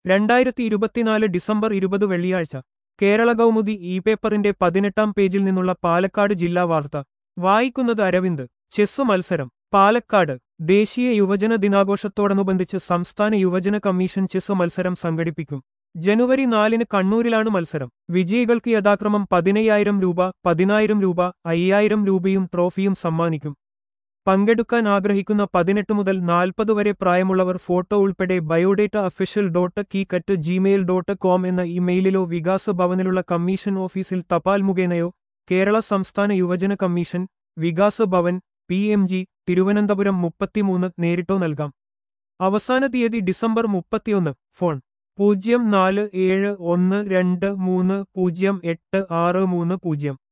2024 December 20 വെള്ളിയാഴ്ച Kerala Kaumudi E പേപ്പറിന്റെ 18-ാം പേജിൽ നിന്നുള്ള പാലക്കാട് ജില്ലാ വാർത്ത വായിക്കുന്നത് അരവിന്ദ്. ചെസ് മത്സരം പാലക്കാട്. ദേശീയ യുവജന ദിനാഘോഷത്തോടനുബന്ധിച്ച് സംസ്ഥാന യുവജന കമ്മീഷൻ ചെസ് മത്സരം സംഘടിപ്പിക്കും. ജനുവരി 4-ന് കണ്ണൂരിലാണ് മത്സരം. വിജയികൾക്ക് യഥാക്രമം 15,000 രൂപ, 10,000 രൂപ, 5,000 രൂപയും ട്രോഫിയും സമ്മാനിക്കും. പങ്കെടുക്കാൻ ആഗ്രഹിക്കുന്ന 18 മുതൽ 40 വരെ പ്രായമുള്ളവർ ഫോട്ടോ ഉൾപ്പെടെ biodata@kik@gmail.com എന്ന ഇമെയിലിലോ വികാസ ഭവനിലുള്ള കമ്മീഷൻ ഓഫീസിൽ തപാൽ മുഖേനയോ കേരള സംസ്ഥാന യുവജന കമ്മീഷൻ, വികാസ ഭവൻ, PMG, തിരുവനന്തപുരം 33 നേരിട്ടോ നൽകാം. അവസാന തീയതി ഡിസംബർ 31. ഫോൺ 047123086030.